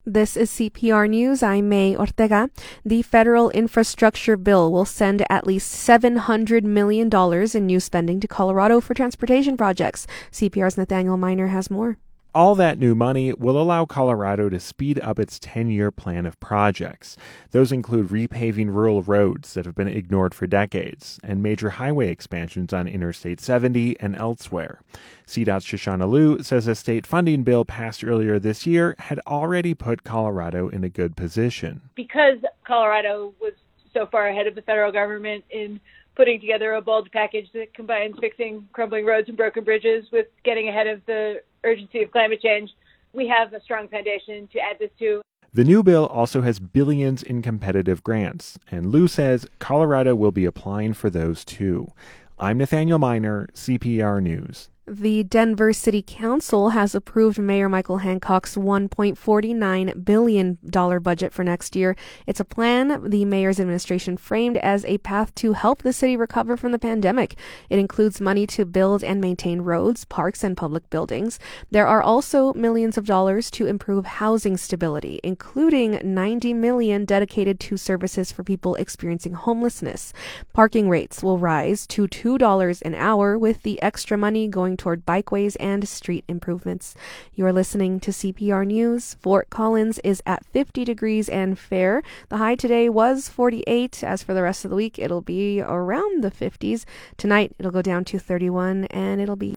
This is CPR News. I'm May Ortega. The federal infrastructure bill will send at least $700 million in new spending to Colorado for transportation projects. CPR's Nathaniel Miner has more. All that new money will allow Colorado to speed up its 10-year plan of projects. Those include repaving rural roads that have been ignored for decades and major highway expansions on Interstate 70 and elsewhere. CDOT's Shoshana Liu says a state funding bill passed earlier this year had already put Colorado in a good position. Because Colorado was so far ahead of the federal government in putting together a bold package that combines fixing crumbling roads and broken bridges with getting ahead of the urgency of climate change, we have a strong foundation to add this to. The new bill also has billions in competitive grants, and Liu says Colorado will be applying for those too. I'm Nathaniel Miner, CPR News. The Denver City Council has approved Mayor Michael Hancock's $1.49 billion budget for next year. It's a plan the mayor's administration framed as a path to help the city recover from the pandemic. It includes money to build and maintain roads, parks, and public buildings. There are also millions of dollars to improve housing stability, including $90 million dedicated to services for people experiencing homelessness. Parking rates will rise to $2 an hour, with the extra money going toward bikeways and street improvements. You're listening to CPR News. Fort Collins is at 50 degrees and fair. The high today was 48. As for the rest of the week, it'll be around the 50s. Tonight, it'll go down to 31, and it'll be